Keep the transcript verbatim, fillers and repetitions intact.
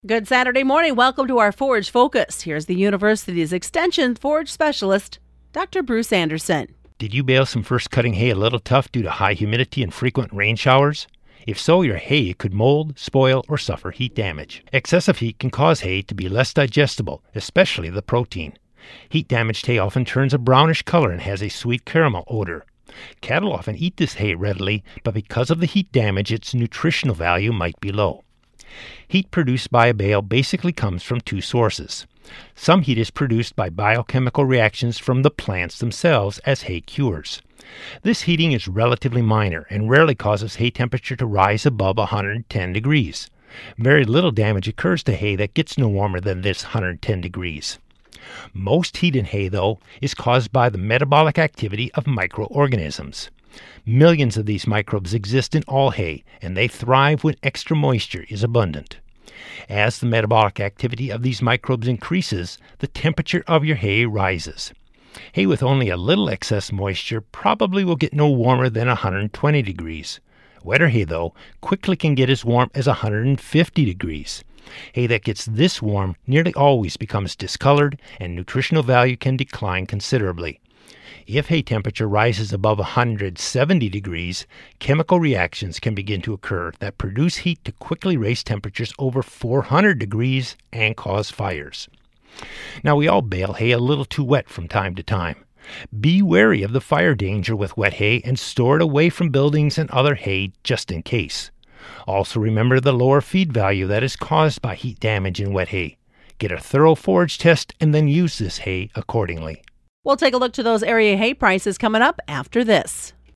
Good Saturday morning. Welcome to our Forage Focus. Here's the university's Extension Forage Specialist, Doctor Bruce Anderson. Did you bale some first cutting hay a little tough due to high humidity and frequent rain showers? If so, your hay could mold, spoil, or suffer heat damage. Excessive heat can cause hay to be less digestible, especially the protein. Heat-damaged hay often turns a brownish color and has a sweet caramel odor. Cattle often eat this hay readily, but because of the heat damage, its nutritional value might be low. Heat produced by a bale basically comes from two sources. Some heat is produced by biochemical reactions from the plants themselves as hay cures. This heating is relatively minor and rarely causes hay temperature to rise above one hundred ten degrees. Very little damage occurs to hay that gets no warmer than this one hundred ten degrees. Most heat in hay, though, is caused by the metabolic activity of microorganisms. Millions of these microbes exist in all hay, and they thrive when extra moisture is abundant. As the metabolic activity of these microbes increases, the temperature of your hay rises. Hay with only a little excess moisture probably will get no warmer than one hundred twenty degrees. Wetter hay, though, quickly can get as warm as one hundred fifty degrees. Hay that gets this warm nearly always becomes discolored, and nutritional value can decline considerably. If hay temperature rises above one hundred seventy degrees, chemical reactions can begin to occur that produce heat to quickly raise temperatures over four hundred degrees and cause fires. Now, we all bale hay a little too wet from time to time. Be wary of the fire danger with wet hay and store it away from buildings and other hay just in case. Also remember the lower feed value that is caused by heat damage in wet hay. Get a thorough forage test and then use this hay accordingly. We'll take a look to those area hay prices coming up after this.